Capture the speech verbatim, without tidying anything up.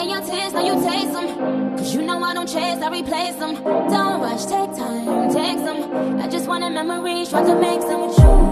in your tears, now you taste them. Cause you know I don't chase, I replace them. Don't rush, take time, take some. I just want a memory, try to make some with you.